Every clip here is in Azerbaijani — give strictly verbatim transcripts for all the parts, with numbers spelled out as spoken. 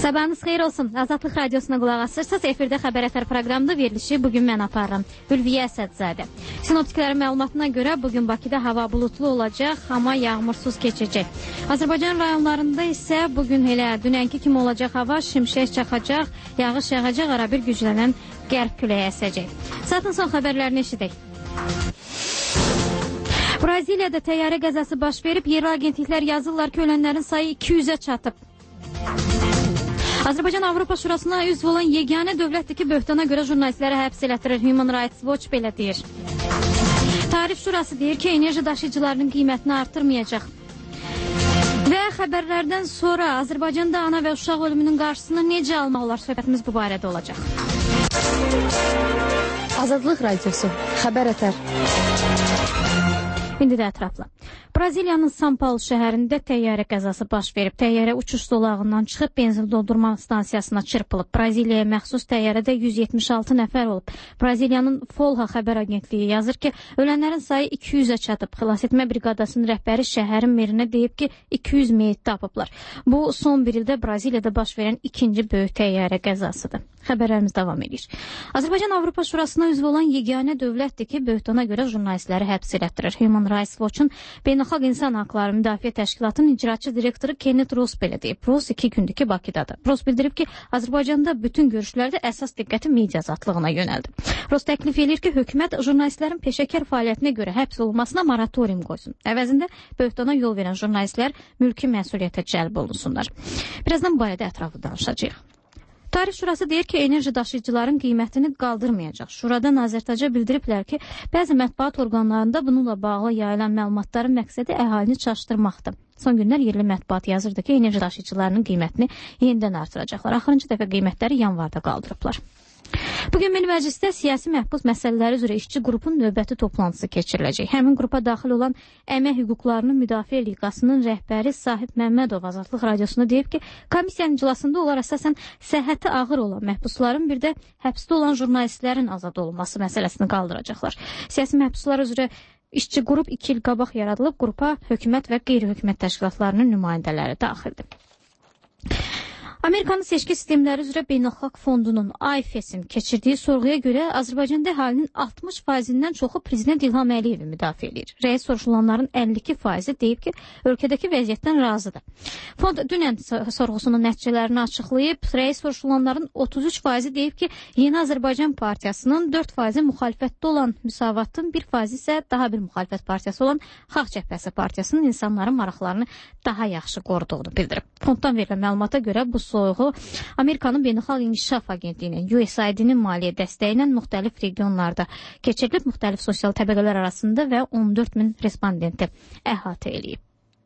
Sabahınız xeyir olsun. Azadlıq Radiosuna qulaq asırsınız. Efirdə xəbər ətər proqramında verilişi bugün mən aparıram. Ülviyə Əsədzadə. Sinoptiklərin məlumatına görə bugün Bakıda hava bulutlu olacaq, amma yağmursuz keçəcək. Azərbaycan rayonlarında isə bugün elə dünənki kimi olacaq hava, şimşək çaxacaq, yağış yağacaq, ara bir güclənən qərb küləyi əsəcək. Saatın son xəbərlərini eşidək. Braziliyada təyyarə qəzası baş verib, yerli agentliklər yazırlar ki, ölənlərin sayı iki yüzə çatıb. Azərbaycan Avropa Şurasına üzv olan yeganə dövlətdir ki, böhtana görə jurnalistləri həbs elətdirir. Human Rights Watch belə deyir. Tarif Şurası deyir ki, enerji daşıyıcılarının qiymətini artırmayacaq. Və xəbərlərdən sonra Azərbaycanda ana və uşaq ölümünün qarşısını necə almaq olar? Söhbətimiz bu barədə olacaq. Azadlıq Radiosu, xəbər ətər. İndi də ətraflı. Braziliyanın São Paulo şəhərində təyyarə qəzası baş verib. Təyyarə uçuş zolağından çıxıb benzin doldurma stansiyasına çırpılıb. Braziliyaya məxsus təyyarədə yüz yetmiş altı nəfər olub. Braziliyanın Folha xəbər agentliyi yazır ki, ölənlərin sayı iki yüzə çatıb. Xilasetmə briqadasının rəhbəri şəhərin merinə deyib ki, iki yüz meyit tapıblar. Bu, son bir ildə Braziliyada baş verən ikinci böyük təyyarə qəzasıdır. Xəbərlərimiz davam edir. Azərbaycan Avropa Şurasına üzv olan yeganə dövlətdir ki, böhtana görə jurnalistləri həbs elətdirir. Human Rights Watch-un Beynəlxalq İnsan Haqları Müdafiə Təşkilatının icraçı direktoru Kenneth Ross belə deyib. Ross iki gündür ki, Bakıdadır. Ross bildirib ki, Azərbaycanda bütün görüşlərdə əsas diqqəti media azadlığına yönəldi. Ross təklif edir ki, hökumət jurnalistlərin peşəkar fəaliyyətinə görə həbs olunmasına moratorium qoysun. Əvəzində böhtana yol verən jurnalistlər mülki məsuliyyətə cəlb olunsunlar. Birazdan bu barədə ətraflı danışacağıq. Tarif Şurası deyir ki, enerji daşıyıcıların qiymətini qaldırmayacaq. Şurada nazirtaca bildiriblər ki, bəzi mətbuat orqanlarında bununla bağlı yayılan məlumatların məqsədi əhalini çaşdırmaqdır. Son günlər yerli mətbuat yazırdı ki, enerji daşıyıcılarının qiymətini yenidən artıracaqlar. Axırıncı dəfə qiymətləri yanvarda qaldırıblar. Bugün Milli Məclisdə siyasi məhbus məsələləri üzrə işçi qrupun növbəti toplantısı keçiriləcək. Həmin qrupa daxil olan Əmək Hüquqlarının Müdafiə Liqasının rəhbəri Sahib Məmmədov Azadlıq Radiosuna deyib ki, komissiyanın iclasında onlar əsasən səhhəti ağır olan məhbusların, bir də həbsdə olan jurnalistlərin azad olunması məsələsini qaldıracaqlar. Siyasi məhbuslar üzrə işçi qrup iki il qabaq yaradılıb, qrupa hökumət və qeyri-hökumət təşkilatlarının nümayəndələri daxildir. Amerikanın seçki sistemləri üzrə Beynəlxalq Fondunun I F E S-in keçirdiyi sorğuya görə Azərbaycanda əhalinin altmış faizindən çoxu Prezident İlham Əliyevi müdafiə edir. Rəy soruşulanların əlli iki faizi deyib ki, ölkədəki vəziyyətdən razıdır. Fond dünən sorğusunun nəticələrini açıqlayıb, rəy soruşulanların otuz üç faizi deyib ki, Yeni Azərbaycan Partiyasının dörd faizi müxalifətdə olan Müsavatın, bir faizi isə daha bir müxalifət partiyası olan Xalq Cəbhəsi Partiyasının insanların maraqlarını daha yaxşı qoruduğunu bildirib. Fonddan verilən məlumata görə bu soyğu Amerikanın Beynəlxalq İnkişaf Agentliyinin U S A I D-nin maliyyə dəstəyi ilə müxtəlif regionlarda keçirilib, müxtəlif sosial təbəqələr arasında və on dörd min respondenti əhatə eləyib.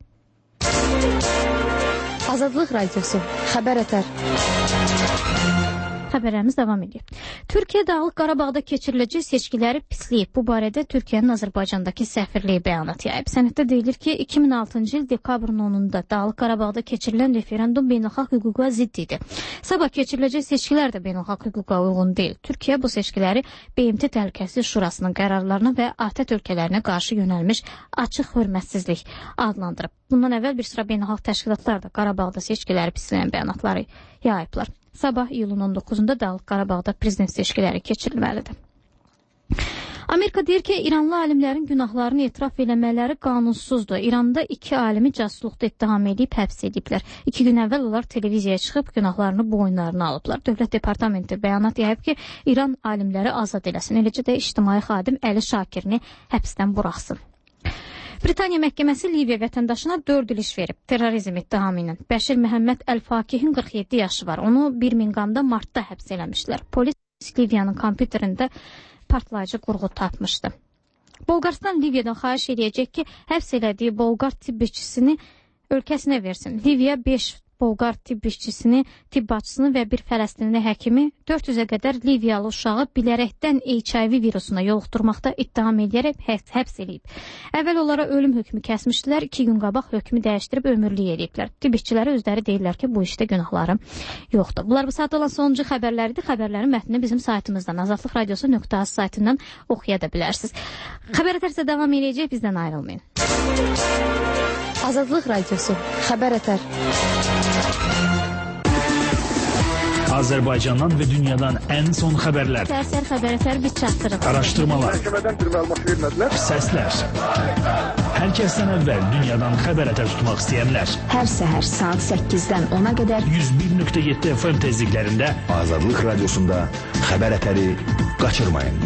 Azadlıq Radiosu, xəbər ətər. Xəbərlərimiz davam edir. Türkiyə Dağlıq Qarabağda keçiriləcək seçkiləri pisləyib. Bu barədə Türkiyənin Azərbaycandakı səfirliyi bəyanat yayıb. Sənəddə deyilir ki, iki min altıncı il dekabrın onunda Dağlıq Qarabağda keçirilən referendum beynəlxalq hüquqa zidd idi. Sabah keçiriləcək seçkilər də beynəlxalq hüquqa uyğun deyil. Türkiyə bu seçkiləri B M T Təhlükəsizlik Şurasının qərarlarına və ATƏT ölkələrinə qarşı yönəlmiş açıq hörmətsizlik adlandırıb. Bundan əvvəl bir sıra beynəlxalq təşkilatlar da Qarabağda seçkiləri pisləyən bəyanatları yayıblar. Sabah iyulun on doqquzunda Dağlıq Qarabağda prezident seçkiləri keçirilməlidir. Amerika deyir ki, İranlı alimlərin günahlarını etiraf eləmələri qanunsuzdur. İranda iki alimi casusluqda ittiham edib, həbs ediblər. İki gün əvvəl onlar televiziyaya çıxıb günahlarını boyunlarına alıblar. Dövlət Departamenti bəyanat yayıb ki, İran alimləri azad eləsin. Eləcə də ictimai xadim Əli Şakirini həbsdən buraxsın. Britaniya məhkəməsi Liviya vətəndaşına dörd il iş verib terrorizm ittihamı ilə. Bəşir Məhəmməd Əl-Fakihin qırx yeddi yaşı var. Onu Birminqamda martda həbs eləmişlər. Polis Liviyanın kompüterində partlayıcı qurğu tapmışdı. Bolqaristan Liviyadan xahiş edəcək ki, həbs elədiyi Bolqar tibb işçisini ölkəsinə versin. Liviya beş Bolqar tibb işçisini, tibb bacısını və bir Fələstinli həkimi dörd yüzə qədər Liviyalı uşağı bilərəkdən H I V virusuna yoluxdurmaqda ittiham edərək həbs eləyib. Əvvəl onlara ölüm hökmü kəsmişdilər, iki gün qabaq hökmü dəyişdirib ömürlük eləyiblər. Tibb işçiləri özləri deyirlər ki, bu işdə günahları yoxdur. Bunlar bu saat olan sonuncu xəbərləridir. Xəbərlərin mətnini bizim saytımızdan, azadlıq radiosu nöqtə az saytından oxuya da bilərsiniz. Xəbər ətərsə davam edəcək, bizdən ayrılmayın. Azadlıq Radiosu, xəbər ətər. Azərbaycandan və dünyadan ən son xəbərlər. Sərsər xəbərətər biz çatdırıq. Araşdırmalar. Məhkəmədən bir məlumat vermədilər. Səslər. Hər kəsdən əvvəl dünyadan xəbərətər tutmaq istəyənlər. Hər səhər saat səkkizdən ona qədər yüz bir nöqtə yeddi F M tezliklərində Azadlıq Radiosunda xəbərətəri qaçırmayın.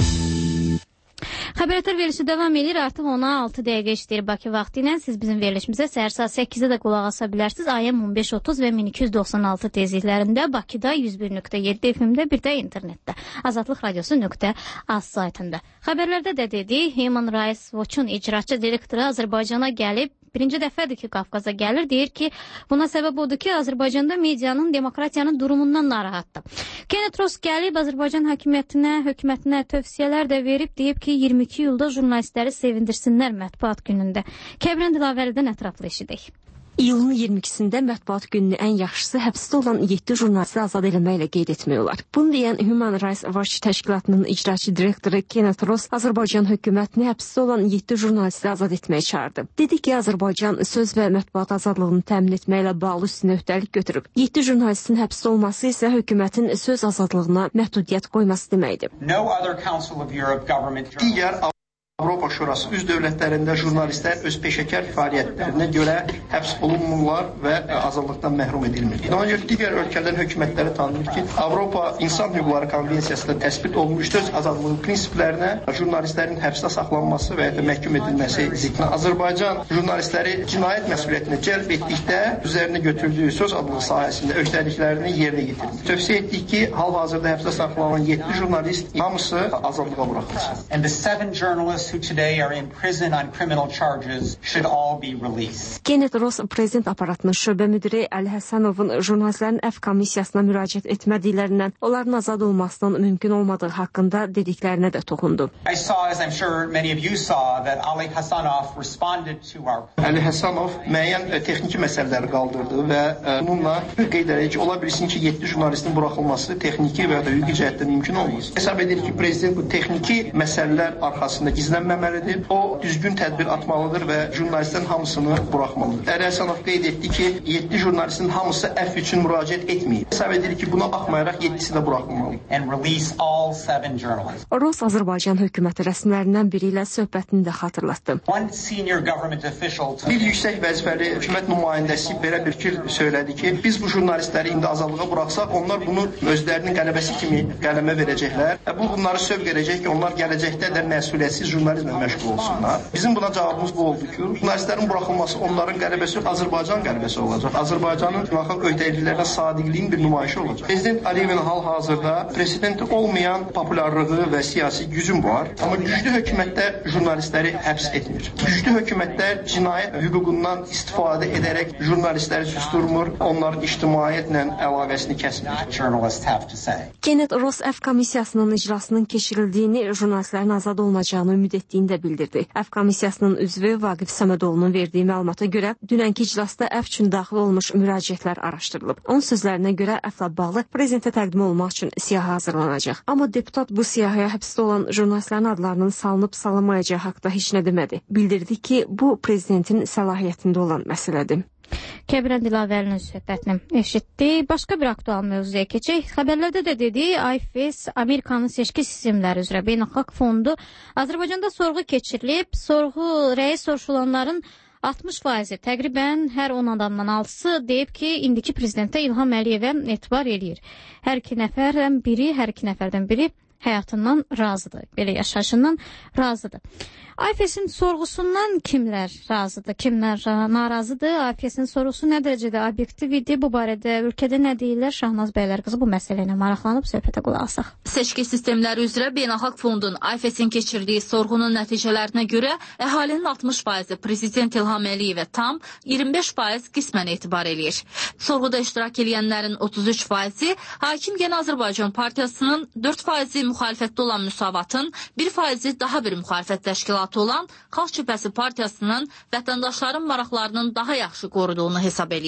Xəbərətər verilişi davam edir. Artıq ona altı dəqiqə işləyir Bakı vaxtı ilə. Siz bizim verilişimizə səhər saat səkkizdə də qulaq asa bilərsiniz. A M on beş otuz və min iki yüz doxsan altı tezliklərində, Bakıda yüz bir nöqtə yeddi F M-də, bir də internetdə Azadlıq Radiosu nöqtə az saytında. Xəbərlərdə də dedik, Human Rights Watch-un icraçı direktoru Azərbaycana gəlib. Birinci dəfədir ki, Qafqaza gəlir. Deyir ki, buna səbəb odur ki, Azərbaycanda medianın, demokratiyanın durumundan narahatdır. Kenneth Ross gəlib Azərbaycan hakimiyyətinə, hökumətinə tövsiyələr də verib, deyib ki, iyirmi iki iyulda jurnalistləri sevindirsinlər mətbuat günündə. Kəbran Dilavəlidən ətraflı eşidək. İyulun iyirmi ikisində mətbuat gününü ən yaxşısı həbsdə olan yeddi jurnalisti azad eləməklə qeyd etmək olar. Bunu deyən Human Rights Watch təşkilatının icraçı direktoru Kenneth Ross Azərbaycan hökumətini həbsdə olan yeddi jurnalisti azad etməyə çağırdı. Dedi ki, Azərbaycan söz və mətbuat azadlığını təmin etməklə bağlı üstünə öhdəlik götürüb. yeddi jurnalistin həbsdə olması isə hökumətin söz azadlığına məhdudiyyət qoyması deməkdir. No other Council of Europe government Digər Avropa Şurası üz dövlətlərində jurnalistlər öz peşəkar fəaliyyətlərinə görə həbs olunmurlar və azadlıqdan məhrum edilmir. Ona görə digər ölkələrin hökumətləri tanınır ki, Avropa İnsan Hüquqları Konvensiyasında təsbit olunmuş söz azadlığı prinsiplərinə jurnalistlərin həbsdə saxlanması və ya məhkum edilməsi zikrinə Azərbaycan jurnalistləri cinayət məsuliyyətinə cəlb etdikdə üzərinə götürdüyü söz azadlığı sahəsində öhdəliklərini yerinə yetirir. Tövsiyə etdik ki, hal-hazırda həbsdə saxlanılan yeddi jurnalist hamısı azadlığa buraxılsın. And the seven journalists who today are in prison on criminal charges should all be released. Kenneth Ross prezident aparatının şöbə müdiri Əli Həsənovun jurnalistlərin əfv komissiyasına müraciət etmədiklərindən, onların azad olmasının mümkün olmadığı haqqında dediklərinə də toxundu. I saw, as I'm sure many of you saw, that Ali Hasanov responded to our... Əli Həsənov müəyyən texniki məsələləri qaldırdı və bununla qeyd edək ki, ola bilsin ki, yeddi jurnalistin buraxılması texniki və ya da hüquqi cəhətdən mümkün olmaz. Hesab edir ki, prezident bu texniki məsələlər arxasında gizlənməməlidir. O, düzgün tədbir atmalıdır və jurnalistlərin hamısını buraxmalıdır. Əli Həsənov qeyd etdi ki, yeddi jurnalistin hamısı əfv üçün müraciət etməyib. Hesab edir ki, buna baxmayaraq yeddisi də buraxılmalıdır. And release all seven journalists. Ross Azərbaycan hökuməti rəsmilərindən biri ilə söhbətini də xatırlatdı. One senior government official... Bir yüksək vəzifəli hökumət nümayəndəsi belə bir fikir söylədi ki, biz bu jurnalistləri indi azadlığa buraxsaq, onlar bunu özlərinin qələbəsi kimi qələmə verəcəklər. Bu, bunları sövq edəcək ki, onlar gələcəkdə də məsuliyyətsiz jurnalizmlə məşğul olsunlar. Bizim buna cavabımız bu oldu ki, jurnalistlərin buraxılması onların qələbəsi yox, Azərbaycan qələbəsi olacaq. Azərbaycanın beynəlxalq öhdəliklərə sadiqliyin bir nümayişi olacaq. Prezident Əliyevin hal-hazırda prezidenti olmayan populyarlığı və siyasi gücün var, amma güclü hökumətlər jurnalistləri həbs etmir. Güclü hökumətlər cinayət hüququndan istifadə edərək jurnalistləri susturmur, onların ictimaiyyətlə əlaqəsini kəsmir. Journalists have to say. Kenneth Ross əfv komissiyasının icrasının keçirildiyini, jurnalistlərin azad olmayacağını ümid etdiyini də bildirdi. Əfv komissiyasının üzvü Vaqif Səmədoğlu'nun verdiyi məlumata görə dünənki iclasda əfv üçün daxil olmuş müraciətlər araşdırılıb. Onun sözlərinə görə əfvlə bağlı prezidentə təqdim olmaq üçün siyahı hazırlanacaq. Amma deputat bu siyahıya həbsdə olan jurnalistlərin adlarının salınıb salınmayacağı haqqında heç nə demədi. Bildirdi ki, bu prezidentin səlahiyyətində olan məsələdir. Kəbran Dilavəlinin söhbətini eşitdik. Başqa bir aktual mövzuya keçək. Xəbərlərdə də dedi, I F E S Amerikanın seçki sistemləri üzrə Beynəlxalq Fondu Azərbaycanda sorğu keçirilib. Sorğu rəis soruşulanların altmış faizi, təqribən hər on adamdan altısı deyib ki, indiki prezidentə İlham Əliyevə etibar eləyir. Hər iki nəfərdən biri, hər iki nəfərdən biri həyatından razıdır, belə yaşayışından razıdır. I F E S-in sorğusundan kimlər razıdır, kimlər narazıdır? I F E S-in sorğusu nə dərəcədə obyektiv idi? Bu barədə ölkədə nə deyirlər? Şahnaz Bəylərqızı bu məsələ ilə maraqlanıb söhbətə qulaq asaq. Seçki sistemləri üzrə Beynəlxalq Fondun I F E S-in keçirdiyi sorğunun nəticələrinə görə əhalinin altmış faizi prezident İlham Əliyevə tam, iyirmi beş faiz qismən etibar eləyir. Sorğuda iştirak edənlərin otuz üç faizi Hakim Yeni Azərbaycan Partiyasının, dörd faizi müxalifətdə olan Müsavatın, bir faizi daha bir müxalifət təşkilatı olan Xalq Cübhəsi Partiyasının vətəndaşların maraqlarının daha yaxşı qoruduğunu hesab eləyir.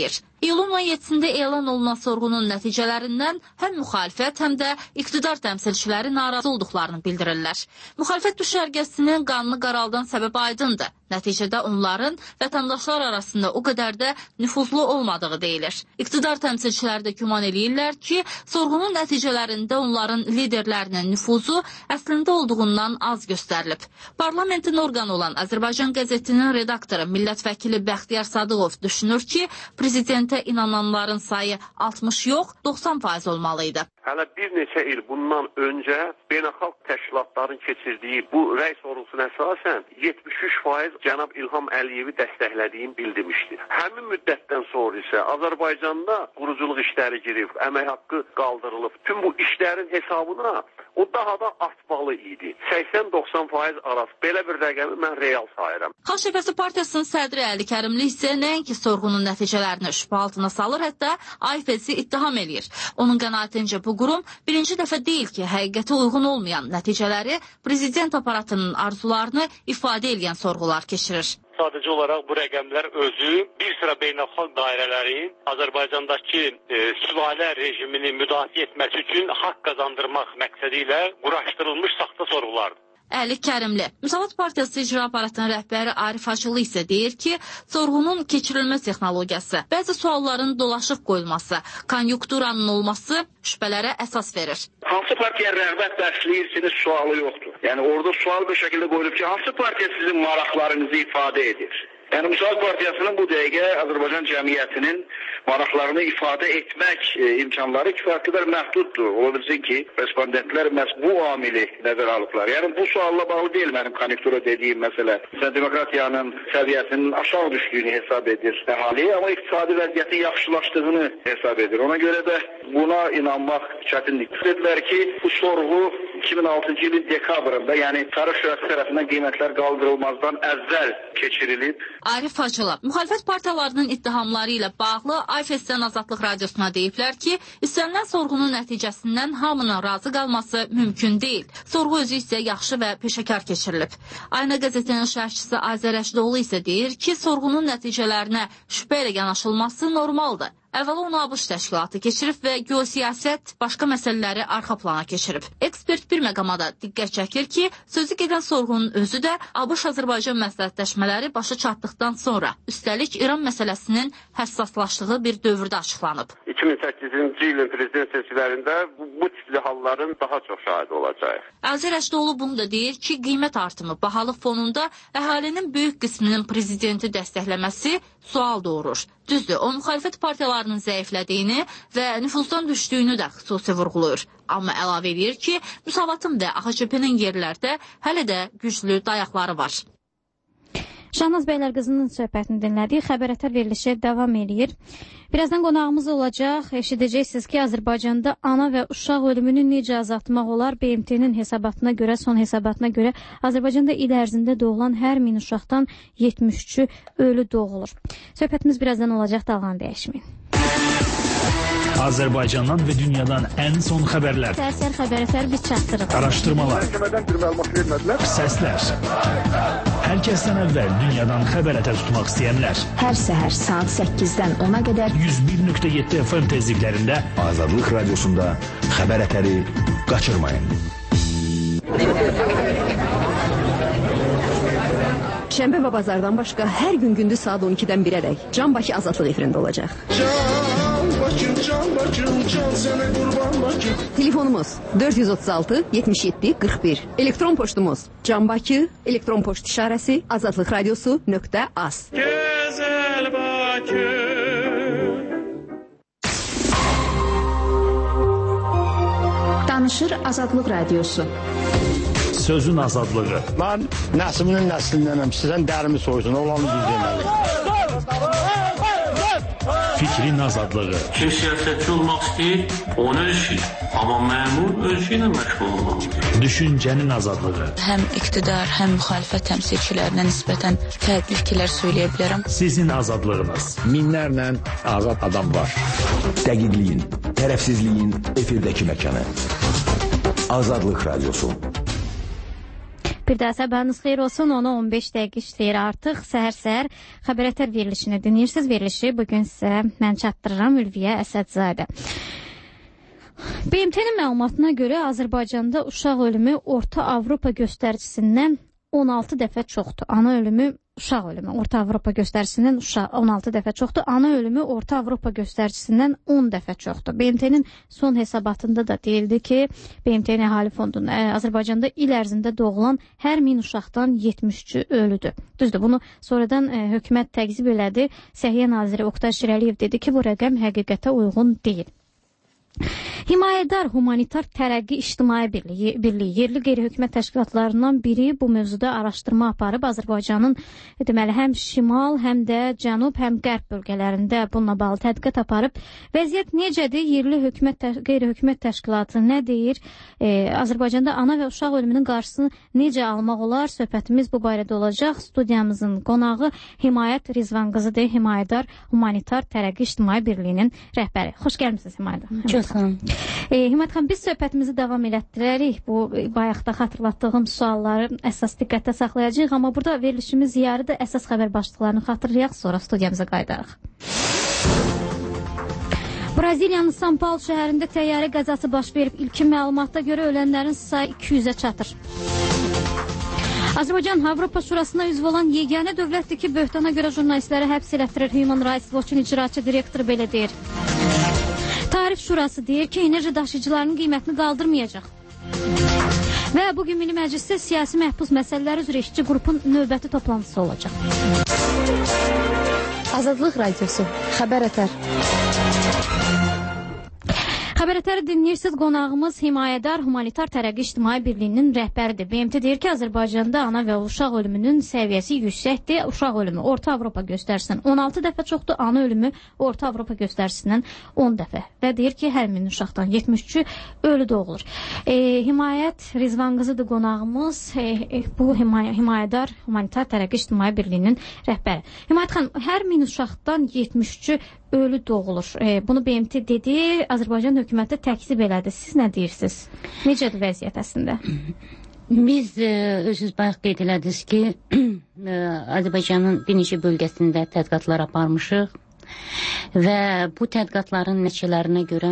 İyulun on yeddisində elan olunan sorğunun nəticələrindən həm müxalifət, həm də iqtidar təmsilçiləri narazı olduqlarını bildirirlər. Müxalifət düşərgəsinin qanını qaraldan səbəb aydındır. Nəticədə onların vətəndaşlar arasında o qədər də nüfuzlu olmadığı deyilir. İqtidar təmsilçiləri də güman eləyirlər ki, sorğunun nəticələrində onların liderlərinin nüfuzu əslində olduğundan az göstərilib. Parlamentin orqanı olan Azərbaycan qəzetinin redaktoru, millət vəkili Bəxtiyar Sadıqov düşünür ki, prezidentə inananların sayı altmış yox, doxsan faiz olmalıydı. Hələ bir neçə il bundan öncə beynəlxalq təşkilatların keçirdiyi bu rəy sorğusuna əsasən yetmiş üç faiz cənab İlham Əliyevi dəstəklədiyini bildirmişdir. Həmin müddətdən sonra isə Azərbaycanda quruculuq işləri girib, əmək haqqı qaldırılıb. Tüm bu işlərin hesabına o daha da artmalı idi. səksən doxsan faiz arası. Belə bir rəqəmi mən real sayıram. Xalq Cəbhəsi Partiyasının sədri Əli Kərimli isə nəinki sorğunun nəticələrini şübhə altına salır, hətta A F S-i ittiham eləyir. Onun qənaətincə bu qurum birinci dəfə deyil ki, həqiqətə uyğun olmayan nəticələri prezident aparatının arzularını ifadə edən sorğular keçirir. Sadəcə olaraq bu rəqəmlər özü bir sıra beynəlxalq dairələrin Azərbaycandakı e, sülalə rejimini müdafiə etməsi üçün haqq qazandırmaq məqsədi ilə quraşdırılmış saxta sorğulardır. Əli Kərimli. Müsavat Partiyası icra aparatının rəhbəri Arif Hacılı isə deyir ki, sorğunun keçirilmə texnologiyası, bəzi sualların dolaşıq qoyulması, konjunkturanın olması şübhələrə əsas verir. Hansı partiya rəğbət bəsləyirsiniz sualı yoxdur. Yəni orada sual bir şəkildə qoyulub ki, hansı partiya sizin maraqlarınızı ifadə edir? Yəni Müsavat Partiyasının bu dəqiqə Azərbaycan cəmiyyətinin maraqlarını ifadə etmək e, imkanları kifayət qədər məhduddur. Ola bilsin ki, respondentlər məhz bu amili nəzərə alıblar. Yəni bu sualla bağlı deyil mənim konjunktura dediyim məsələ. Məsələn, demokratiyanın səviyyəsinin aşağı düşdüyünü hesab edir əhali, amma iqtisadi vəziyyətin yaxşılaşdığını hesab edir. Ona görə də buna inanmaq çətinlik. Dedilər ki, bu sorğu iki min altıncı ilin dekabrında, yəni Tarix Şurası tərəfindən qiymətlər qaldırılmazdan əvvəl keçirilib. Arif Hacılı, müxalifət partiyalarının ittihamları ilə bağlı A F S-dən Azadlıq Radiosuna deyiblər ki, istənilən sorğunun nəticəsindən hamının razı qalması mümkün deyil. Sorğu özü isə yaxşı və peşəkar keçirilib. Ayna qəzetinin şərhçisi Azər Əşdoğlu isə deyir ki, sorğunun nəticələrinə şübhə ilə yanaşılması normaldır. Əvvəla onu ABŞ təşkilatı keçirib və geosiyasət başqa məsələləri arxa plana keçirib. Ekspert bir məqama da diqqət çəkir ki, sözü gedən sorğunun özü də ABŞ-Azərbaycan məsləhətləşmələri başa çatdıqdan sonra, üstəlik İran məsələsinin həssaslaşdığı bir dövrdə açıqlanıb. iki min səkkizinci ilin prezident seçkilərində bu, bu tipli halların daha çox şahidi olacaq. Azər Əşdoğlu bunu da deyir ki, qiymət artımı, bahalıq fonunda əhalinin böyük qisminin prezidenti dəstəkləməsi sual doğurur. Düzdür, o müxalifət partiyalarının zəiflədiyini və nüfuzdan düşdüyünü də xüsusi vurğulayır. Amma əlavə edir ki, Müsavatın və A X C P-nin yerlərdə hələ də güclü dayaqları var. Şahnaz Bəylər qızının söhbətini dinlədik. Xəbər ətər verilişi davam edir. Birazdan qonağımız olacaq. Eşidəcəksiniz ki, Azərbaycanda ana və uşaq ölümünü necə azaltmaq olar? B M T-nin hesabatına görə, son hesabatına görə Azərbaycanda il ərzində doğulan hər min uşaqdan yetmiş üçü ölü doğulur. Söhbətimiz birazdan olacaq, dalğanı dəyişməyin. Azərbaycandan və dünyadan ən son xəbərlər. Sərsər xəbər ətər biz çatdırıq. Araşdırmalar. Səslər. Hər kəsdən əvvəl dünyadan xəbər ətər tutmaq istəyənlər. Hər səhər saat səkkizdən ona qədər yüz bir nöqtə yeddi F M tezliklərində Azadlıq Radiosunda xəbər ətəri qaçırmayın. Şənbə və bazardan başqa hər gün gündüz saat on ikidən birədək Can Bakı Azadlıq efirində olacaq. Can Bakım, Can Bakım, Can sənə qurban Bakım. Telefonumuz dörd yüz otuz altı yetmiş yeddi qırx bir. Elektron poçtumuz Can Bakı, elektron poçt işarəsi azadlıq radiosu nöqtə az. Gözəl Bakı. Danışır Azadlıq Radiosu. Sözün azadlığı. Mən nəslinin nəslindənəm. Sizdən dərimi soysun, olanı düz deməli. Fikrin azadlığı. Kim siyasətçi olmaq istəyir, onun işi. Amma məmur öz işi ilə məşğul olmalıdır. Düşüncənin azadlığı. Həm iqtidar, həm müxalifət təmsilçilərinə nisbətən fərqli fikirlər söyləyə bilərəm. Sizin azadlığınız. Minlərlə azad adam var. Dəqiqliyin, tərəfsizliyin efirdəki məkanı. Azadlıq Radiosu. Bir daha sabahınız xeyir olsun. ona on beş dəqiqə işləyir artıq. Səhər-səhər xəbərətər verilişini dinləyirsiniz. Verilişi bugün sizə mən çatdırıram Ülviyə Əsədzədə. B M T-nin məlumatına görə Azərbaycanda uşaq ölümü Orta Avropa göstəricisindən on altı dəfə çoxdur. Ana ölümü, uşaq ölümü Orta Avropa göstəricisindən on altı dəfə çoxdur. Ana ölümü Orta Avropa göstəricisindən on dəfə çoxdur. B M T-nin son hesabatında da deyildi ki, B M T-nin əhali fondunun Azərbaycanda il ərzində doğulan hər min uşaqdan yetmiş üçü ölüdür. Düzdür, bunu sonradan ə, hökumət təqzib elədi. Səhiyyə naziri Oqtay Şirəliyev dedi ki, bu rəqəm həqiqətə uyğun deyil. Himayədar Humanitar Tərəqqi İctimai Birliyi, Birliyi yerli qeyri-hökumət təşkilatlarından biri bu mövzuda araşdırma aparıb Azərbaycanın deməli həm şimal, həm də cənub, həm qərb bölgələrində bununla bağlı tədqiqat aparıb. Vəziyyət necədir? Yerli hökumət qeyri-hökumət təşkilatı nə deyir? E, Azərbaycanda ana və uşaq ölümünün qarşısını necə almaq olar? Söhbətimiz bu barədə olacaq. Studiyamızın qonağı Himayət Rizvan qızıdır. Himayədar Humanitar Tərəqqi İctimai Birliyinin rəhbəri. Xoş gəlmisiniz Himayədar. Çox sağ olun. E, Himət xan, biz söhbətimizi davam elətdirərik. Bu bayaqda xatırlatdığım sualları əsas diqqətdə saxlayacağıq, amma burada verilişimiz yarıda əsas xəbər başlıqlarını xatırlayaq, sonra studiyamıza qayıdarıq. Braziliyanın São Paulo şəhərində təyyarə qəzası baş verib. İlkin məlumata görə ölənlərin sayı iki yüzə çatır. Azərbaycan Avropa Şurasına üzv olan yeganə dövlətdir ki, böhtana görə jurnalistləri həbs elətdirir. Human Rights Watch-un icraçı direktoru belə deyir. Tarif Şurası deyir ki, enerji daşıyıcılarının qiymətini qaldırmayacaq. Və bugün Milli Məclisdə siyasi məhbus məsələləri üzrə işçi qrupun növbəti toplantısı olacaq. Azadlıq Radiosu, Xəbər Ətər. Xəbər Ətəri dinləyirsiniz. Qonağımız Himayədar Humanitar Tərəqqi İctimai Birliyinin rəhbəridir. B M T deyir ki, Azərbaycanda ana və uşaq ölümünün səviyyəsi yüksəkdir. Uşaq ölümü Orta Avropa göstərisindən on altı dəfə çoxdur, ana ölümü Orta Avropa göstərisindən on dəfə. Və deyir ki, hər min uşaqdan yetmiş üçü ölü doğulur. E, Himayət Rizvan qızıdır qonağımız. E, e, bu Himay Himayədar Humanitar Tərəqqi İctimai Birliyinin rəhbəri. Himayət xan, hər min uşaqdan yetmiş üçü ölü doğulur. E, bunu B M T dedi, Azərbaycan hökuməti təkzib elədi. Siz nə deyirsiniz? Necədir vəziyyət əslində? Biz e, özünüz bayaq qeyd elədiniz ki, e, Azərbaycanın bir neçə bölgəsində tədqiqatlar aparmışıq və bu tədqiqatların nəticələrinə görə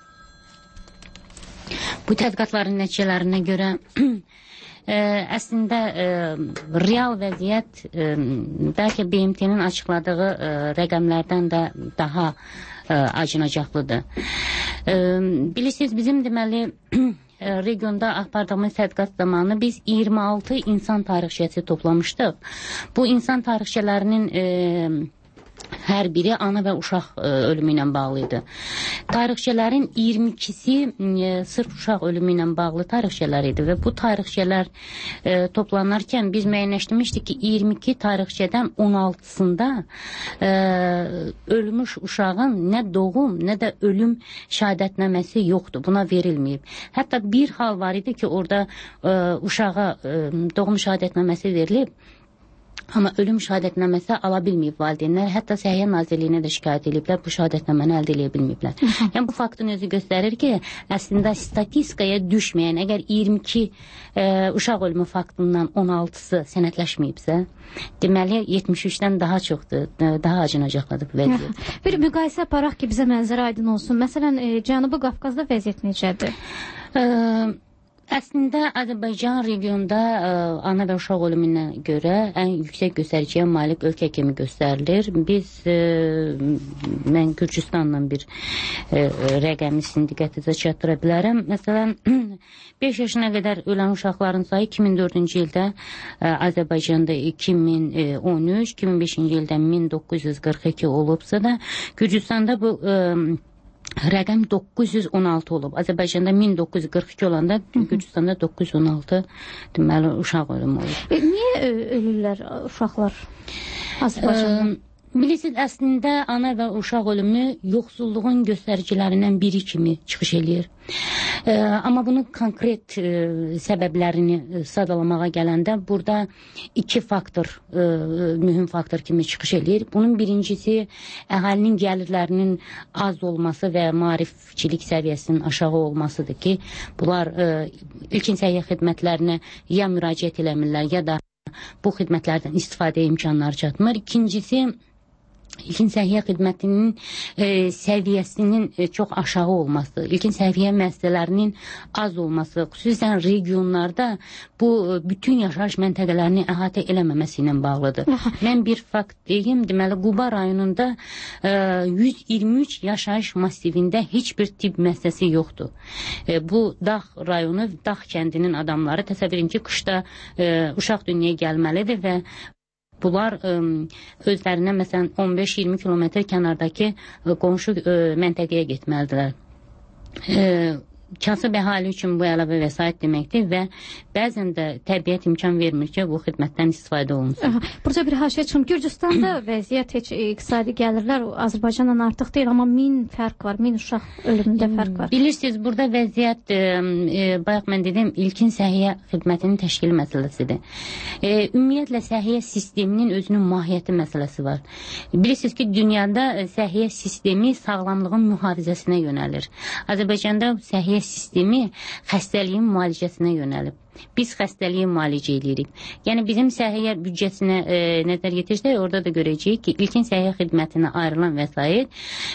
bu tədqiqatların nəticələrinə görə Ə, əslində ə, real vəziyyət ə, bəlkə B M T-nin açıqladığı ə, rəqəmlərdən də daha ə, acınacaqlıdır. Ə, bilirsiniz, bizim deməli regionda apardığımız tədqiqat zamanı biz iyirmi altı insan tarixçəsi toplamışdıq. Bu insan tarixçələrinin ə, hər biri ana və uşaq ə, ölümü ilə bağlı idi. Tarixçələrin iyirmi ikisi ə, sırf uşaq ölümü ilə bağlı tarixçələr idi və bu tarixçələr ə, toplanarkən biz müəyyənləşdirmişdik ki, iyirmi iki tarixçədən on altısında ə, ölmüş uşağın nə doğum, nə də ölüm şəhadətnaməsi yoxdur. Buna verilməyib. Hətta bir hal var idi ki, orada ə, uşağa ə, doğum şəhadətnaməsi verilib. Amma ölüm şəhadətnaməsi ala bilməyib valideynlər, hətta Səhiyyə Nazirliyinə də şikayət ediblər, bu şəhadətnaməni əldə edə bilməyiblər. Yəni bu faktın özü göstərir ki, əslində statistikaya düşməyən, əgər iyirmi iki e, uşaq ölümü faktından on altısı sənədləşməyibsə, deməli yetmiş üçdən daha çoxdur, daha acınacaqlıdır bu vəziyyət. Bir müqayisə aparaq ki, bizə mənzərə aydın olsun. Məsələn, e, Cənubi Qafqazda vəziyyət necədir? E, Əslində, Azərbaycan regionda ə, ana və uşaq ölümünə görə ən yüksək göstəriciyə malik ölkə kimi göstərilir. Biz, ə, mən Gürcüstanla bir ə, rəqəmi sizin diqqətinizə çatdıra bilərəm. Məsələn, beş yaşına qədər ölən uşaqların sayı iki min dördüncü ildə ə, Azərbaycanda iki min on üç, iki min beşinci ildə min doqquz yüz qırx iki olubsa da, Gürcüstanda bu ə, rəqəm doqquz yüz on altı olub. Azərbaycanda min doqquz yüz qırx iki olanda Gürcüstanda doqquz yüz on altı deməli uşaq ölümü olub. E, niyə ölürlər uşaqlar Azərbaycanda? Bilirsiniz, əslində ana və uşaq ölümü yoxsulluğun göstəricilərindən biri kimi çıxış eləyir. E, amma bunun konkret e, səbəblərini sadalamağa gələndə burada iki faktor, e, mühüm faktor kimi çıxış eləyir. Bunun birincisi əhalinin gəlirlərinin az olması və maarifçilik səviyyəsinin aşağı olmasıdır ki, bunlar e, ilkin səhiyyə xidmətlərinə ya müraciət eləmirlər, ya da bu xidmətlərdən istifadə imkanları çatmır. İkincisi, İlkin səhiyyə xidmətinin e, səviyyəsinin e, çox aşağı olması, ilkin səhiyyə müəssisələrinin az olması, xüsusən regionlarda bu bütün yaşayış məntəqələrini əhatə eləməməsi ilə bağlıdır. Mən bir fakt deyim, deməli Quba rayonunda e, yüz iyirmi üç yaşayış massivində heç bir tibb müəssisəsi yoxdur. E, bu Dağ rayonu, Dağ kəndinin adamları təsəvvür edin ki, qışda e, uşaq dünyaya gəlməlidir və bunlar ə, özlərinə məsələn on beş iyirmi kilometr kənardakı ə, qonşu ə, məntəqəyə getməlidirlər. Ə, Kasıb əhali üçün bu əlavə vəsait deməkdir və bəzən də təbiət imkan vermir ki, bu xidmətdən istifadə olunsun. Burada bir haşiyə çıxım. Gürcüstanda vəziyyət heç iqtisadi gəlirlər Azərbaycandan artıq deyil, amma min fərq var, min uşaq ölümündə fərq var. Bilirsiniz, burada vəziyyət, e, e, bayaq mən dedim, ilkin səhiyyə xidmətinin təşkili məsələsidir. E, ümumiyyətlə, səhiyyə sisteminin özünün mahiyyəti məsələsi var. Bilirsiniz ki, dünyada səhiyyə sistemi sağlamlığın mühafizəsinə yönəlir. Azərbaycanda səhiyyə sistemi xəstəliyin müalicəsinə yönəlib. Biz xəstəliyi müalicə edirik. Yəni bizim səhiyyə büdcəsinə e, nəzər yetirsək, orada da görəcəyik ki, ilkin səhiyyə xidmətinə ayrılan vəsait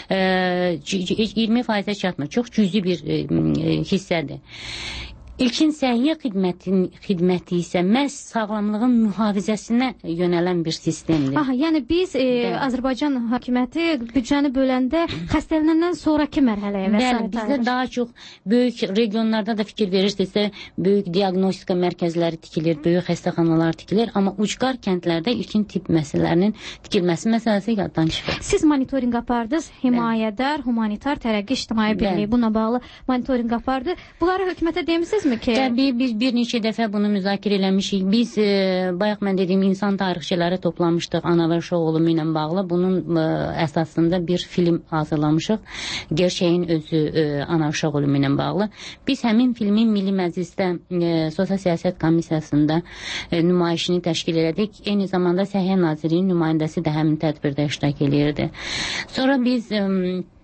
e, iyirmi faizə çatmır. Çox cüzi bir e, hissədir. İlkin səhiyyə xidmətin, xidməti isə məhz sağlamlığın mühafizəsinə yönələn bir sistemdir. Aha, yəni biz e, Azərbaycan hakimiyyəti büdcəni böləndə xəstələnəndən sonraki mərhələyə vəsait ayırır. Bizdə daha çox böyük regionlarda da fikir verirsinizsə, böyük diaqnostika mərkəzləri tikilir, böyük xəstəxanalar tikilir, amma ucqar kəndlərdə ilkin tibb məsələlərinin tikilməsi məsələsi yaddan çıxır. Siz monitorinq apardınız, himayədar, humanitar tərəqqi ictimai birliyi buna bağlı monitorinq apardı. Bunları hökumətə demisiniz? Təbii biz bir neçə dəfə bunu müzakirə eləmişik. Biz e, bayaq mən dediyim insan tarixçiləri toplamışdıq ana və uşaq ölümü ilə bağlı. Bunun e, əsasında bir film hazırlamışıq. Gerçəyin özü e, ana uşaq ölümü ilə bağlı. Biz həmin filmin Milli Məclisdə e, Sosial Siyasət Komissiyasında e, nümayişini təşkil elədik. Eyni zamanda Səhiyyə Nazirinin nümayəndəsi də həmin tədbirdə iştirak eləyirdi. Sonra biz e,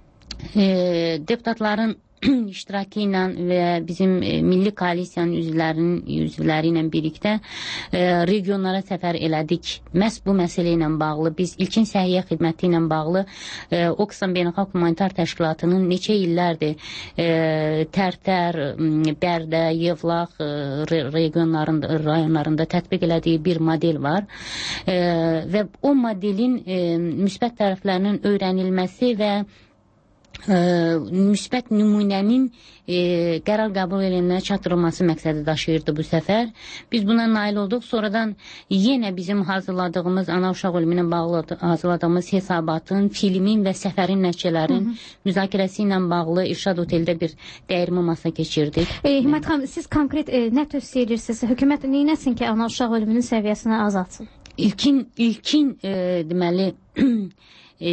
e, deputatların iştirakı ilə və bizim e, milli koalisiyanın üzvlərinin üzvləri ilə birlikdə e, regionlara səfər elədik. Məhz bu məsələ ilə bağlı biz ilkin səhiyyə xidməti ilə bağlı e, Oxfam Beynəlxalq Humanitar Təşkilatının neçə illərdir e, Tərtər, Bərdə, Yevlax e, regionlarında, rayonlarında tətbiq elədiyi bir model var. E, və o modelin e, müsbət tərəflərinin öyrənilməsi və Ə, müsbət nümunənin e, qərar qəbul edilənlərə çatdırılması məqsədi daşıyırdı bu səfər. Biz buna nail olduq. Sonradan yenə bizim hazırladığımız ana uşaq ölümü ilə bağlı hazırladığımız hesabatın, filmin və səfərin nəticələrin müzakirəsi ilə bağlı İrşad Oteldə bir dəyirmi masa keçirdik. E, Himət xanım, siz konkret e, nə tövsiyə edirsiniz? Hökumət neynəsin ki, ana uşaq ölümünün səviyyəsini azaltsın? İlkin, ilkin e, deməli e,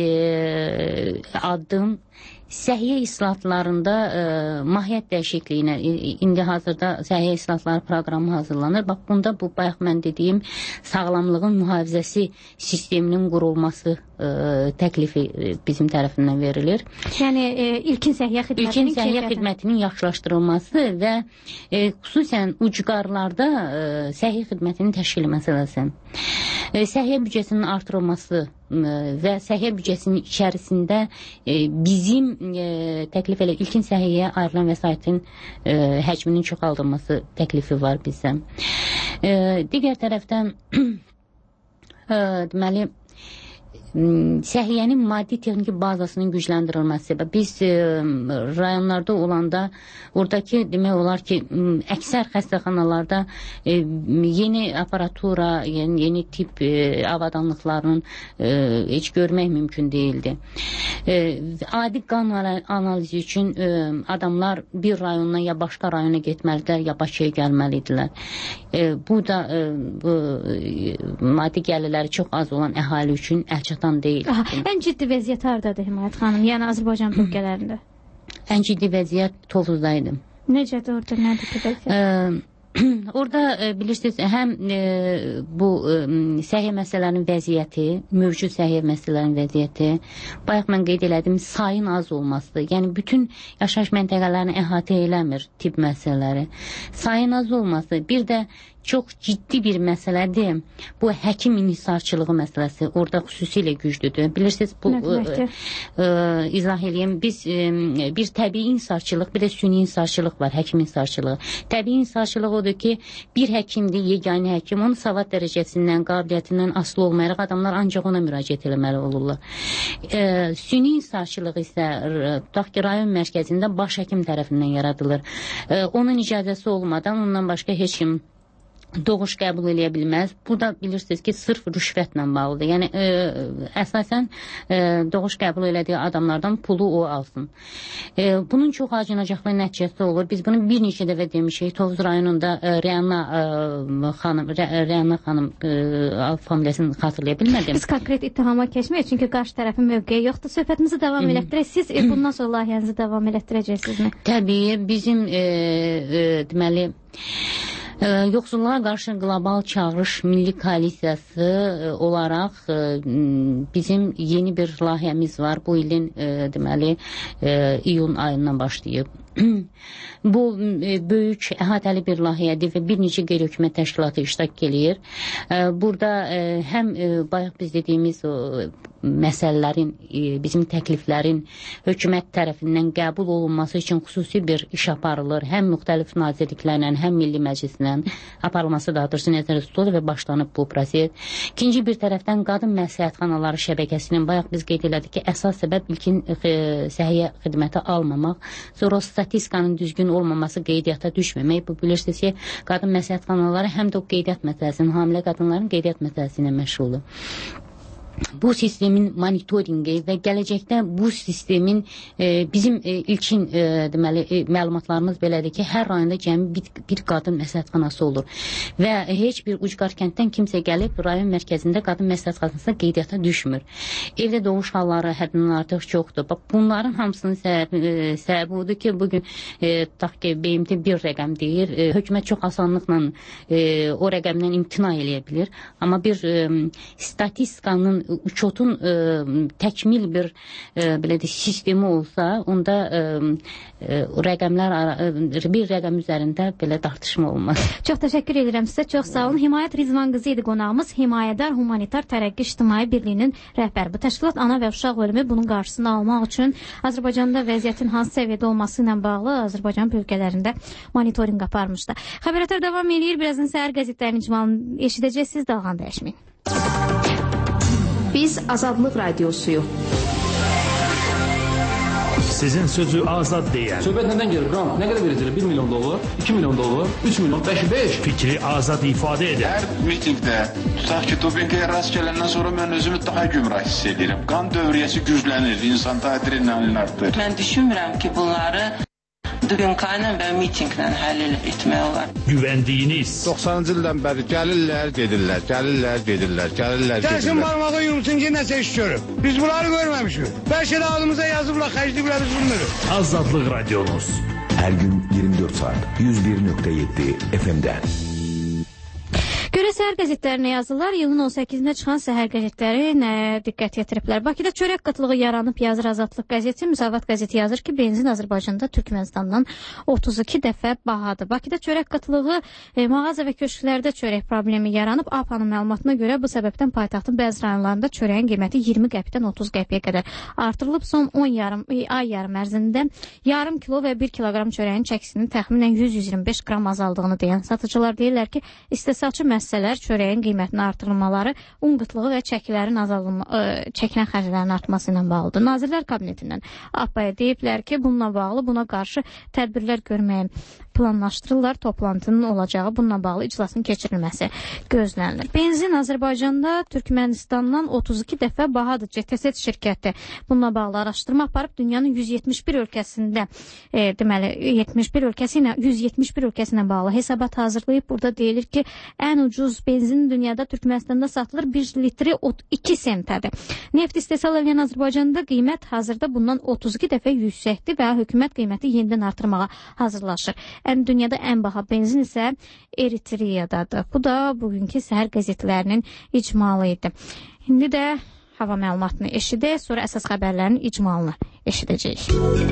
addım səhiyyə islahatlarında e, mahiyyət dəyişikliyinə, indi hazırda səhiyyə islahatları proqramı hazırlanır. Bax, bunda bu bayaq mən dediyim sağlamlığın mühafizəsi sisteminin qurulması e, təklifi e, bizim tərəfindən verilir. Yəni e, ilkin səhiyyə xidmətinin, ilkin səhiyyə xidmətinin yaxşılaşdırılması və e, xüsusən ucqarlarda e, səhiyyə xidmətinin təşkili məsələsi. E, səhiyyə büdcəsinin artırılması və səhiyyə büdcəsinin içərisində e, bizim e, təklif elə ilkin səhiyyəyə ayrılan vəsaitin e, həcminin çoxaldılması təklifi var bizdə. E, digər tərəfdən e, deməli səhiyyənin maddi texniki bazasının gücləndirilməsi. Biz e, rayonlarda olanda oradakı demək olar ki, əksər xəstəxanalarda e, yeni aparatura, yeni, yeni tip e, avadanlıqlarının e, heç görmək mümkün değildi. E, adi qan analizi üçün e, adamlar bir rayondan ya başqa rayona getməlidirlər, ya Bakıya gəlməlidirlər. E, bu da e, bu, e, maddi gəlirləri çox az olan əhali üçün əlçatan deyil. Aha, ən ciddi vəziyyət hardadır Himayət xanım? Yəni Azərbaycan bölgələrində? Ən ciddi vəziyyət Tovuzda idi. Necədir orada, nədir ki vəziyyət? Orada e, bilirsiniz, həm e, bu e, səhiyyə məsələlərinin vəziyyəti, mövcud səhiyyə məsələlərinin vəziyyəti, bayaq mən qeyd elədim, sayın az olması, yəni bütün yaşayış məntəqələrini əhatə eləmir tibb məsələləri. Sayın az olması, bir də çox ciddi bir məsələdir. Bu həkim inhisarçılığı məsələsi orada xüsusilə güclüdür. Bilirsiniz, bu e, e, izah eləyim. Biz e, bir təbii inhisarçılıq, bir də süni inhisarçılıq var, həkim inhisarçılığı. Təbii inhisarçılıq odur ki, bir həkimdir, yeganə həkim, onun savad dərəcəsindən, qabiliyyətindən asılı olmayaraq adamlar ancaq ona müraciət eləməli olurlar. E, süni inhisarçılıq isə tutaq ki, rayon mərkəzində baş həkim tərəfindən yaradılır. E, onun icazəsi olmadan ondan başqa heç kim doğuş qəbul eləyə bilməz. Bu da bilirsiniz ki, sırf rüşvətlə bağlıdır. Yəni, e, əsasən e, doğuş qəbul elədiyi adamlardan pulu o alsın. E, bunun çox acınacaqlı nəticəsi olur. Biz bunu bir neçə dəfə demişik. Tovuz rayonunda e, Rəna e, xanım, Rə, Rəna xanım e, familiyasını xatırlaya bilmədim. Biz konkret ittihama keçməyik, çünki qarşı tərəfin mövqeyi yoxdur. Söhbətimizi davam elətdirək. Siz e, bundan sonra layihənizi davam elətdirəcəksiniz mi? Təbii, bizim e, e, deməli Ee, yoxsulluğa qarşı qlobal çağırış milli koalisiyası e, olaraq e, bizim yeni bir layihəmiz var. Bu ilin e, deməli e, iyun ayından başlayıb. Bu e, böyük əhatəli bir layihədir və bir neçə qeyri-hökumət təşkilatı iştirak eləyir. E, burada e, həm e, bayaq biz dediyimiz o məsələlərin, e, bizim təkliflərin hökumət tərəfindən qəbul olunması üçün xüsusi bir iş aparılır. Həm müxtəlif nazirliklərlə, həm Milli Məclislə aparılması daha doğrusu nəzərdə tutulur və başlanıb bu proses. İkinci bir tərəfdən qadın məsləhətxanaları şəbəkəsinin bayaq biz qeyd elədik ki, əsas səbəb ilkin e, səhiyyə xidməti almamaq, sonra statistikanın düzgün olmaması, qeydiyyata düşməmək. Bu bilirsiniz ki, qadın məsləhətxanaları həm də o qeydiyyat məsələsinin, hamilə qadınların qeydiyyat məsələsi ilə məşğuldur. Bu sistemin monitoringi və gələcəkdə bu sistemin e, bizim e, ilkin e, deməli e, məlumatlarımız belədir ki, hər rayonda cəmi bir, bir qadın məsləhətxanası olur və heç bir ucqar kənddən kimsə gəlib rayon mərkəzində qadın məsləhətxanasına qeydiyyata düşmür. Evdə doğuş halları həddindən artıq çoxdur. Bax, bunların hamısının səbəbi, e, səbəbi odur ki, bugün e, tutaq ki, B M T bir rəqəm deyir, e, hökumət çox asanlıqla e, o rəqəmdən imtina eləyə bilir, amma bir e, statistikanın uçotun e, təkmil bir e, belə də sistemi olsa, onda e, e, rəqəmlər e, bir rəqəm üzərində belə tartışma olmaz. Çox təşəkkür edirəm sizə. Çox sağ olun. Himayət Rizvan qızı idi qonağımız. Himayədar Humanitar Tərəqqi İctimai Birliyinin rəhbəri. Bu təşkilat ana və uşaq ölümü bunun qarşısını almaq üçün Azərbaycanda vəziyyətin hansı səviyyədə olması ilə bağlı Azərbaycan bölgələrində monitorinq aparmışdı. Xəbərlər davam edir. Birazdan səhər qəzetlərinin icmalını eşidəcəksiniz. Dalğan dəyişməyin. Biz Azadlıq Radiosuyuq. Sizin sözü azad deyən. Söhbət nədən gelir? Qram, nə qədər verəcəklər? bir milyon dollar, iki milyon dollar, üç milyon, beş, beş. Fikri azad ifadə edən. Hər mitingdə, tutaq ki, dopinqə rast gələndən sonra mən özümü daha gümrah hiss edirəm. Qan dövriyyəsi güclənir, insanda adrenalin artır. Mən düşünmürəm ki, bunları dopinqayla və mitinqlə həll etmək olar. Güvəndiyiniz. doxsanıncı ildən bəri gəlirlər, gedirlər, gəlirlər, gedirlər, gəlirlər, gedirlər. Gəlsin barmağı yumsun ki, nəsə iş görüb. Biz bunları görməmişik. Bəlkə də ağlımıza yazıblar, xərcliyiblər biz bunları. Azadlıq Radionuz. Hər gün iyirmi dörd saat yüz bir nöqtə yeddi F M-də. Görə səhər qəzetlərinə yazırlar. Yılın on səkkizinə çıxan səhər qəzetləri nə diqqət yetiriblər. Bakıda çörək qıtlığı yaranıb yazır Azadlıq qəzeti. Müsavat qəzeti yazır ki, benzin Azərbaycanda Türkmənistandan otuz iki dəfə bahadır. Bakıda çörək qıtlığı, e, mağaza və köşklərdə çörək problemi yaranıb. A P A-nın məlumatına görə bu səbəbdən paytaxtın bəzi rayonlarında çörəyin qiyməti iyirmi qəpikdən otuz qəpiyə qədər artırılıb. Son on yarım, ay yarım ərzində yarım kilo və bir kiloqram çörəyin çəkisinin təxminən yüz yüz iyirmi beş qram azaldığını deyən satıcılar deyirlər ki, istehsalçı müəssisələr çörəyin qiymətinin artırılmaları, un qıtlığı və çəkilərin azalma, ə, çəkilən xərclərin artması ilə bağlıdır. Nazirlər Kabinetindən A P A-ya deyiblər ki, bununla bağlı buna qarşı tədbirlər görməyə planlaşdırırlar. Toplantının olacağı, bununla bağlı iclasın keçirilməsi gözlənilir. Benzin Azərbaycanda Türkmenistandan otuz iki dəfə bahadır. C T S şirkəti bununla bağlı araşdırma aparıb dünyanın yüz yetmiş bir ölkəsində e, deməli yetmiş bir ölkəsi ilə yüz yetmiş bir ölkəsinə bağlı hesabat hazırlayıb. Burada deyilir ki, ən ucuz benzin dünyada Türkmenistanda satılır, bir litri iki sentədir. Neft istehsal edən Azərbaycanda qiymət hazırda bundan otuz iki dəfə yüksəkdir və hökumət qiyməti yenidən artırmağa hazırlaşır. Ən dünyada ən baha benzin isə Eritriyadadır. Bu da bugünkü səhər qəzetlərinin icmalı idi. İndi də hava məlumatını eşidək, sonra əsas xəbərlərin icmalını eşidəcəyik.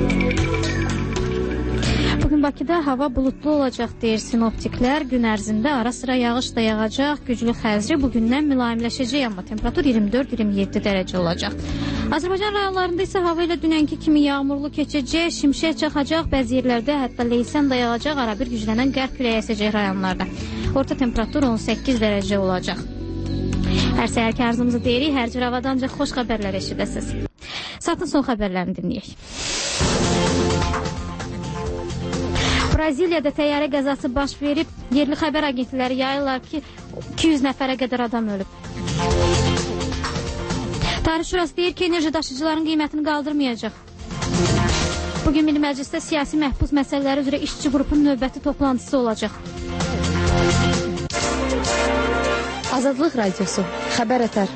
Bugün Bakıda hava bulutlu olacaq deyir sinoptiklər. Gün ərzində ara sıra yağış da yağacaq. Güclü xəzri bugündən mülayimləşəcək, amma temperatur iyirmi dörd iyirmi yeddi dərəcə olacaq. Azərbaycan rayonlarında isə hava ilə dünənki kimi yağmurlu keçəcək, şimşək çaxacaq, bəzi yerlərdə hətta leysan da yağacaq, arabir güclənən qərb küləyi əsəcək rayonlarda. Orta temperatur on səkkiz dərəcə olacaq. Hər səhərki arzumuzu deyirik, hər cür havada ancaq xoş xəbərlər eşidəsiniz. Saatın son xəbərlərini dinləyək. Braziliyada təyyarə qəzası baş verib, yerli xəbər agentlikləri yayırlar ki, iki yüz nəfərə qədər adam ölüb. Tarix Şurası deyir ki, enerji daşıyıcıların qiymətini qaldırmayacaq. Bugün Milli Məclisdə siyasi məhbus məsələləri üzrə işçi qrupunun növbəti toplantısı olacaq. Azadlıq Radiosu, xəbər ətər.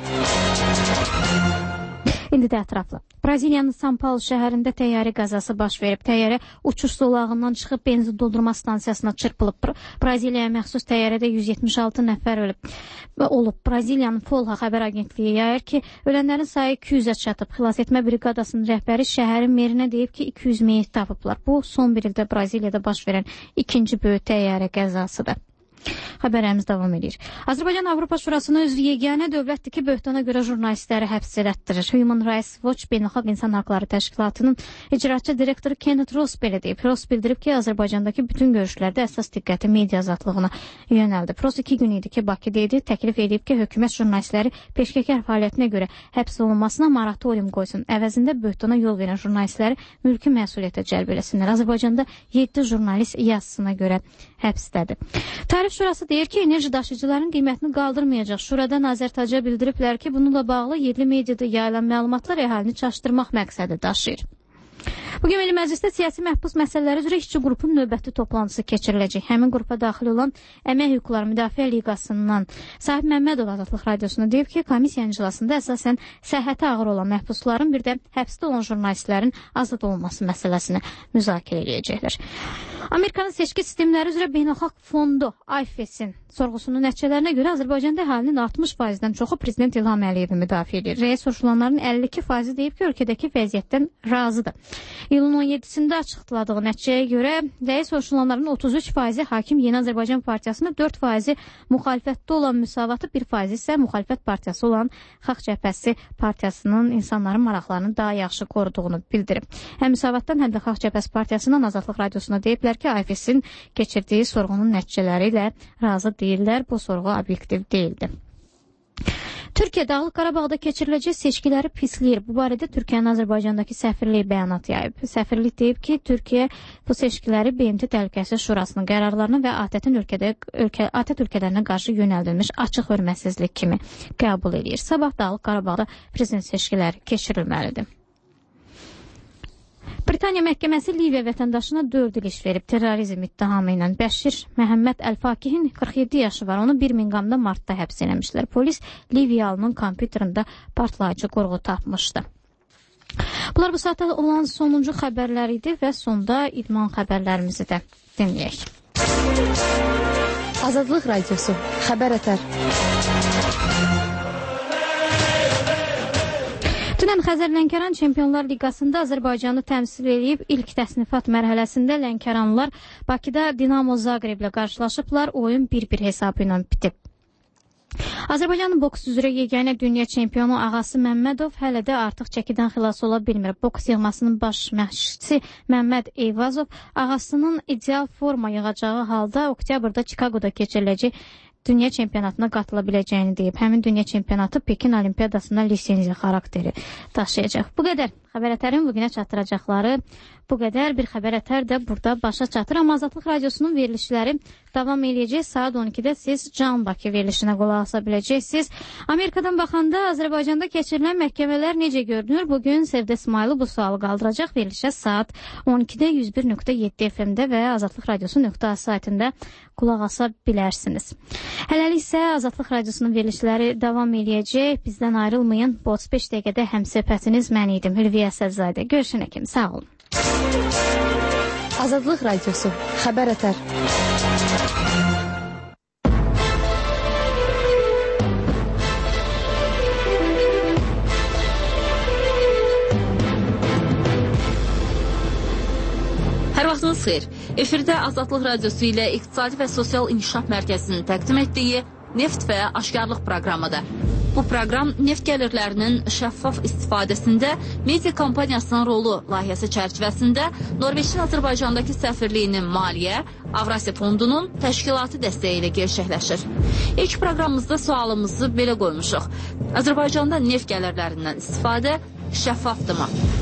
İndi də ətraflı. Braziliyanın São Paulo şəhərində təyyarə qəzası baş verib. Təyyarə uçuş zolağından çıxıb benzin doldurma stansiyasına çırpılıb. Braziliyaya məxsus təyyarədə yüz yetmiş altı nəfər ölüb və olub. Braziliyanın Folha xəbər agentliyi yayır ki, ölənlərin sayı iki yüzə çatıb. Xilasetmə briqadasının rəhbəri şəhərin merinə deyib ki, iki yüz meyit tapıblar. Bu, son bir ildə Braziliyada baş verən ikinci böyük təyyarə qəzasıdır. Xəbərlərimiz davam edir. Azərbaycan Avropa Şurasının üzvü yeganə dövlətdir ki, böhtana görə jurnalistləri həbs elətdirir. Human Rights Watch Beynəlxalq İnsan Haqları Təşkilatının icraçı direktoru Kenneth Ross belə deyib. Ross bildirib ki, Azərbaycandakı bütün görüşlərdə əsas diqqəti media azadlığına yönəldi. Ross iki gün idi ki, Bakıda idi, təklif edib ki, hökumət jurnalistləri peşəkar fəaliyyətinə görə həbs olunmasına moratorium qoysun. Əvəzində böhtana yol verən jurnalistləri mülki məsuliyyətə cəlb eləsinlər. Azərbaycanda yeddi jurnalist yazısına görə həbsdədir. Tarif Şurası deyir ki, enerji daşıyıcıların qiymətini qaldırmayacaq. Şurada Nazir Taca bildiriblər ki, bununla bağlı yerli mediada yayılan məlumatlar əhalini çaşdırmaq məqsədi daşıyır. Bugün Milli Məclisdə siyasi məhbus məsələləri üzrə işçi qrupunun növbəti toplantısı keçiriləcək. Həmin qrupa daxil olan Əmək Hüquqları Müdafiə Liqasından Sahib Məmmədov Azadlıq Radiosuna deyib ki, komissiyanın iclasında əsasən səhhəti ağır olan məhbusların, bir də həbsdə olan jurnalistlərin azad olunması məsələsini müzakirə edəcəklər. Amerikanın seçki sistemləri üzrə Beynəlxalq Fondu I F E S-in sorğusunun nəticələrinə görə Azərbaycanda əhalinin altmış faizdən çoxu Prezident İlham Əliyevi müdafiə edir. Rəyə soruşulanların əlli iki faizi deyib ki, ölkədəki vəziyyətdən razıdır. İyulun on yeddisində açıqladığı nəticəyə görə rəyə soruşulanların otuz üç faizi Hakim Yeni Azərbaycan Partiyasına, dörd faizi müxalifətdə olan Müsavatı, bir faizi isə müxalifət partiyası olan Xalq Cəbhəsi Partiyasının insanların maraqlarını daha yaxşı qoruduğunu bildirib. Həm Müsavatdan, həm də Xalq Cəbhəsi Partiyasından Azadlıq Radiosuna deyiblər ki, I F E S-in keçirdiyi sorğunun nəticələri ilə razı deyirlər. Bu sorğu obyektiv deyildi. Türkiyə Dağlıq Qarabağda keçiriləcək seçkiləri pisləyir. Bu barədə Türkiyənin Azərbaycandakı səfirliyi bəyanat yayıb. Səfirlik deyib ki, Türkiyə bu seçkiləri B M T Təhlükəsizlik Şurasının qərarlarına və ATƏT-in ölkədə, ölkə, ATƏT ölkələrinə qarşı yönəldilmiş açıq hörmətsizlik kimi qəbul edir. Sabah Dağlıq Qarabağda prezident seçkiləri keçirilməlidir. Britaniya məhkəməsi Liviya vətəndaşına dörd il iş verib terrorizm ittihamı ilə. Bəşir Məhəmməd Əl-Fakihin qırx yeddi yaşı var. Onu Birminqamda martda həbs eləmişlər. Polis Liviyalının kompüterində partlayıcı qurğu tapmışdı. Bunlar bu saatda olan sonuncu xəbərlər idi və sonda idman xəbərlərimizi də dinləyək. Azadlıq Radiosu, xəbər ətər. Dünən Xəzər Lənkəran Çempionlar Liqasında Azərbaycanı təmsil edib ilk təsnifat mərhələsində Lənkəranlılar Bakıda Dinamo Zagreb ilə qarşılaşıblar. Oyun bir bir hesabı ilə bitib. Azərbaycanın boks üzrə yeganə dünya çempionu Ağası Məmmədov hələ də artıq çəkidən xilas ola bilmir. Boks yığmasının baş məşqçisi Məmməd Eyvazov ağasının ideal forma yığacağı halda oktyabrda Çikaqoda keçiriləcək dünya çempionatına qatıla biləcəyini deyib. Həmin dünya çempionatı Pekin Olimpiyadasına lisenziya xarakteri daşıyacaq. Bu qədər. Xəbər Ətərin bugünə çatdıracaqları bu qədər. Bir Xəbər Ətər də burada başa çatır. Amma Azadlıq Radiosunun verilişləri davam eləyəcək. Saat on ikidə siz Can Bakı verilişinə qulaq asa biləcəksiniz. Amerikadan baxanda Azərbaycanda keçirilən məhkəmələr necə görünür? Bugün Sevdə İsmayılı bu sualı qaldıracaq. Verilişə saat on ikidə yüz bir nöqtə yeddi F M-də və azadlıq radiosu nöqtə a saytında qulaq asa bilərsiniz. Hələlik isə Azadlıq Radiosunun verilişləri davam eləyəcək. Bizdən ayrılmayın. Bu otuz beş dəqiqədə həmsöhbətiniz mən idim. Hülviyə Səzadə. Görüşənə kimi. Sağ olun. Azadlıq Radiosu. Xəbər Ətər. Hər vaxtınız xeyir. Efirdə Azadlıq Radiosu ilə İqtisadi və Sosial İnkişaf Mərkəzinin təqdim etdiyi Neft və Aşkarlıq proqramıdır. Bu proqram neft gəlirlərinin şəffaf istifadəsində media kampaniyasının rolu layihəsi çərçivəsində Norveçin Azərbaycandakı səfirliyinin maliyyə, Avrasiya Fondunun təşkilatı dəstəyi ilə gerçəkləşir. İlk proqramımızda sualımızı belə qoymuşuq. Azərbaycanda neft gəlirlərindən istifadə şəffafdırmı?